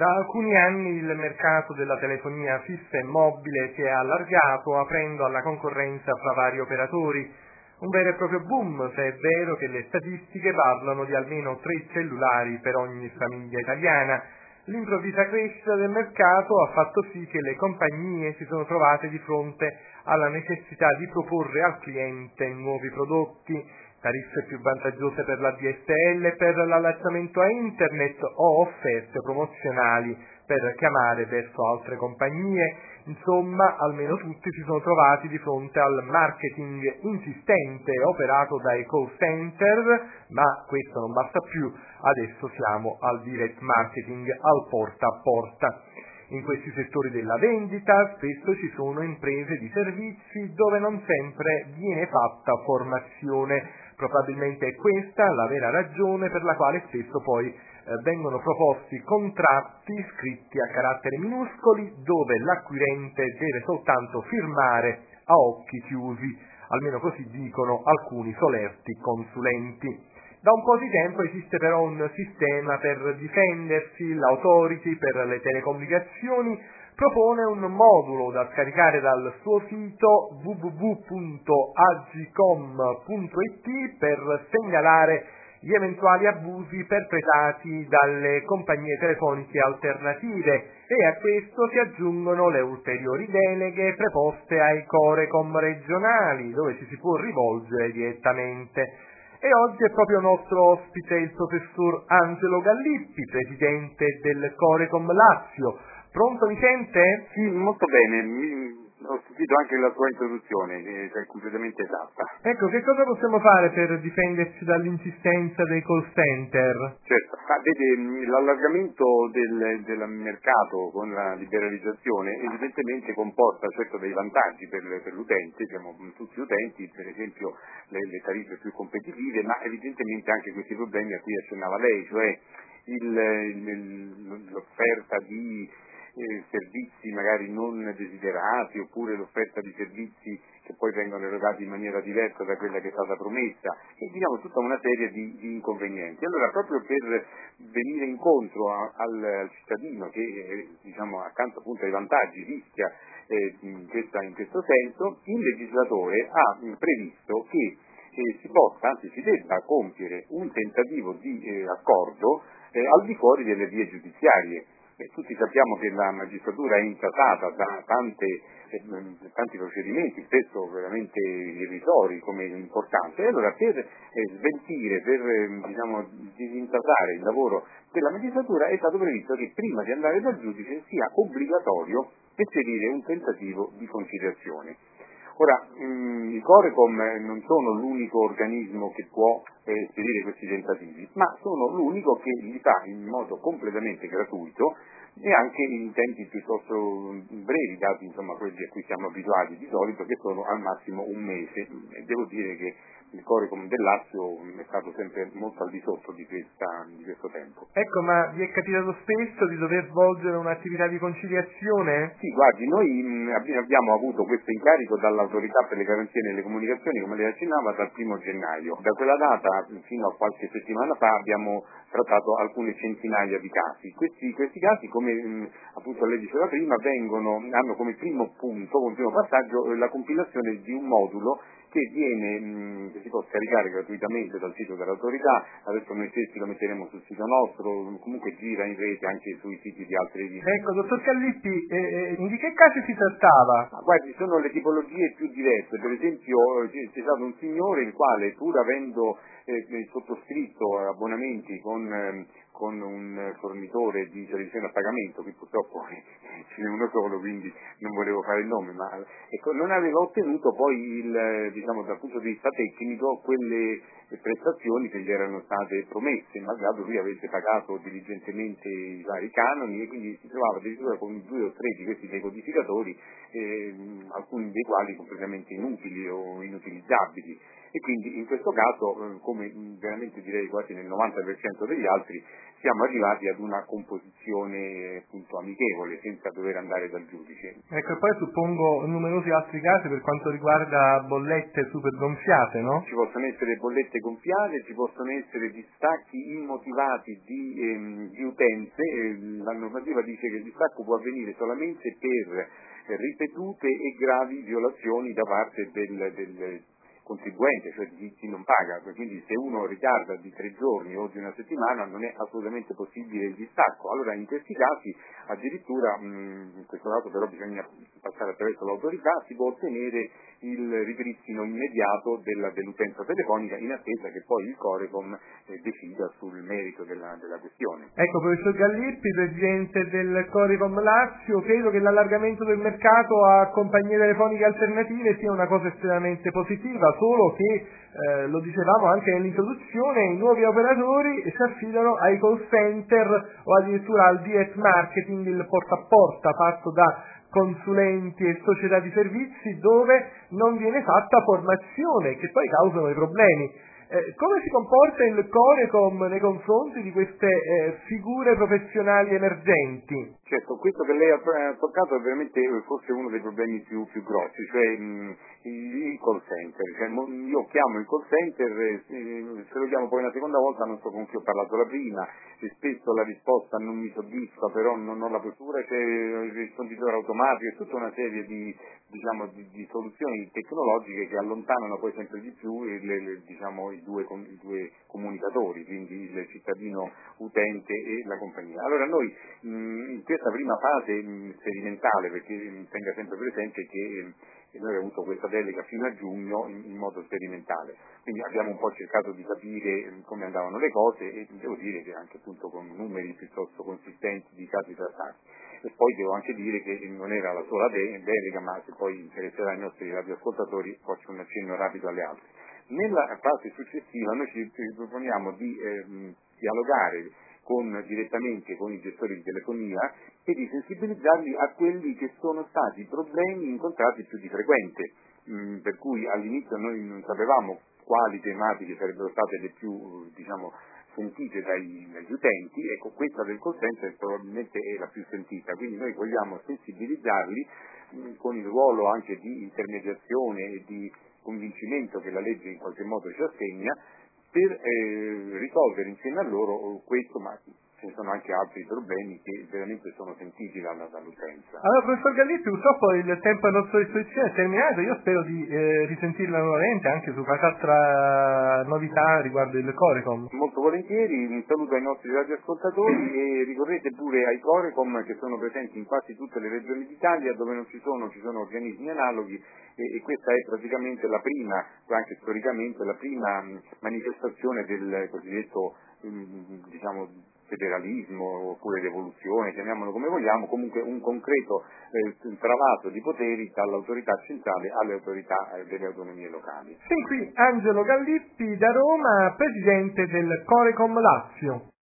Da alcuni anni il mercato della telefonia fissa e mobile si è allargato, aprendo alla concorrenza fra vari operatori. Un vero e proprio boom, se è vero che le statistiche parlano di almeno 3 cellulari per ogni famiglia italiana. L'improvvisa crescita del mercato ha fatto sì che le compagnie si sono trovate di fronte alla necessità di proporre al cliente nuovi prodotti, tariffe più vantaggiose per la DSL, per l'allacciamento a internet o offerte promozionali per chiamare verso altre compagnie. Insomma, almeno tutti si sono trovati di fronte al marketing insistente operato dai call center, ma questo non basta più, adesso siamo al direct marketing, al porta a porta. In questi settori della vendita spesso ci sono imprese di servizi dove non sempre viene fatta formazione. Probabilmente è questa la vera ragione per la quale spesso poi vengono proposti contratti scritti a caratteri minuscoli dove l'acquirente deve soltanto firmare a occhi chiusi, almeno così dicono alcuni solerti consulenti. Da un po' di tempo esiste però un sistema per difendersi. L'Authority per le telecomunicazioni propone un modulo da scaricare dal suo sito www.agicom.it per segnalare gli eventuali abusi perpetrati dalle compagnie telefoniche alternative, e a questo si aggiungono le ulteriori deleghe preposte ai Corecom regionali, dove ci si può rivolgere direttamente. E oggi è proprio nostro ospite il professor Angelo Gallippi, presidente del Corecom Lazio. Pronto, mi sente? Sì, molto bene. Ho sentito anche la tua introduzione, che è completamente esatta. Ecco, che cosa possiamo fare per difenderci dall'insistenza dei call center? Certo, vede, l'allargamento del mercato con la liberalizzazione evidentemente comporta certo dei vantaggi per l'utente, siamo tutti utenti, per esempio le tariffe più competitive, ma evidentemente anche questi problemi a cui accennava lei, cioè l'offerta di servizi magari non desiderati, oppure l'offerta di servizi che poi vengono erogati in maniera diversa da quella che è stata promessa, e diciamo tutta una serie di inconvenienti. Allora, proprio per venire incontro al cittadino che diciamo accanto appunto ai vantaggi rischia in questo senso, il legislatore ha previsto che si possa, anzi si debba compiere un tentativo di accordo al di fuori delle vie giudiziarie. Tutti sappiamo che la magistratura è intasata da tanti procedimenti, spesso veramente irrisori come importanza, e allora per sveltire, per disintasare il lavoro della magistratura è stato previsto che prima di andare dal giudice sia obbligatorio esperire un tentativo di conciliazione. Ora, i Corecom non sono l'unico organismo che può esperire questi tentativi, ma sono l'unico che li fa in modo completamente gratuito e anche in tempi piuttosto brevi, dati insomma quelli a cui siamo abituati di solito, che sono al massimo un mese. E devo dire che il Corecom del Lazio è stato sempre molto al di sotto di questo tempo. Ecco, ma vi è capitato spesso di dover svolgere un'attività di conciliazione? Sì, guardi, noi abbiamo avuto questo incarico dall'Autorità per le garanzie nelle comunicazioni, come lei accennava, dal 1° gennaio. Da quella data fino a qualche settimana fa abbiamo trattato alcune centinaia di casi. Questi casi, come appunto lei diceva prima, hanno come primo punto, come primo passaggio, la compilazione di un modulo che si può scaricare gratuitamente dal sito dell'autorità. Adesso noi stessi lo metteremo sul sito nostro, comunque gira in rete anche sui siti di altre riviste. Ecco, dottor Gallippi, di che casi si trattava? Guardi, sono le tipologie più diverse. Per esempio c'è stato un signore il quale, pur avendo sottoscritto abbonamenti con un fornitore di televisione a pagamento, che purtroppo ce n'è uno solo, quindi non volevo fare il nome, ma ecco, non aveva ottenuto poi dal punto di vista tecnico quelle prestazioni che gli erano state promesse, malgrado lui avesse pagato diligentemente i vari canoni, e quindi si trovava addirittura con 2 o 3 di questi decodificatori, alcuni dei quali completamente inutili o inutilizzabili. e quindi in questo caso, come veramente direi quasi nel 90% degli altri, siamo arrivati ad una composizione appunto amichevole, senza dover andare dal giudice. Ecco, e poi suppongo numerosi altri casi per quanto riguarda bollette super gonfiate, no? Ci possono essere bollette gonfiate, ci possono essere distacchi immotivati di utenze. La normativa dice che il distacco può avvenire solamente per ripetute e gravi violazioni da parte del contribuente, cioè di chi non paga. Quindi se uno ritarda di 3 giorni o di una settimana non è assolutamente possibile il distacco. Allora in questi casi addirittura, in questo caso però bisogna passare attraverso l'autorità, si può ottenere il ripristino immediato dell'utenza telefonica in attesa che poi il Corecom decida sul merito della questione. Ecco, professor Gallippi, presidente del Corecom Lazio, credo che l'allargamento del mercato a compagnie telefoniche alternative sia una cosa estremamente positiva, solo che, lo dicevamo anche nell'introduzione, i nuovi operatori si affidano ai call center o addirittura al direct marketing, il porta a porta fatto da consulenti e società di servizi, dove non viene fatta formazione, che poi causano i problemi. Come si comporta il Corecom nei confronti di queste figure professionali emergenti? Certo, questo che lei ha toccato è veramente forse uno dei problemi più grossi, cioè il call center. Cioè, io chiamo il call center, se lo chiamo poi una seconda volta non so con chi ho parlato la prima, e spesso la risposta non mi soddisfa, però non ho la procura, c'è il risponditore automatico, è tutta una serie di soluzioni tecnologiche che allontanano poi sempre di più i due comunicatori, quindi il cittadino utente e la compagnia. Allora noi in questa prima fase sperimentale, perché tenga sempre presente che noi abbiamo avuto questa delega fino a giugno in modo sperimentale, quindi abbiamo un po' cercato di capire come andavano le cose e devo dire che anche appunto con numeri piuttosto consistenti di casi trattati. E poi devo anche dire che non era la sola delega, ma se poi interesserà i nostri radioascoltatori faccio un accenno rapido alle altre. Nella fase successiva noi ci proponiamo di dialogare direttamente con i gestori di telefonia e di sensibilizzarli a quelli che sono stati i problemi incontrati più di frequente, per cui all'inizio noi non sapevamo quali tematiche sarebbero state le più sentite dagli utenti. Ecco, questa del call center probabilmente è la più sentita, quindi noi vogliamo sensibilizzarli con il ruolo anche di intermediazione e di convincimento che la legge in qualche modo ci assegna, per risolvere insieme a loro questo, ma ce ne sono anche altri problemi che veramente sono sentiti dall'utenza. Allora, professor Gallippi, purtroppo il tempo a nostra disposizione è terminato, io spero di risentirla nuovamente anche su qualche altra novità riguardo il Corecom. Molto volentieri, un saluto ai nostri radioascoltatori e ricorrete pure ai Corecom che sono presenti in quasi tutte le regioni d'Italia, dove non ci sono organismi analoghi e questa è praticamente la prima, anche storicamente, la prima manifestazione del cosiddetto federalismo oppure rivoluzione, chiamiamolo come vogliamo, comunque un concreto travaso di poteri dall'autorità centrale alle autorità delle autonomie locali. Fin qui Angelo Gallippi da Roma, presidente del Corecom Lazio.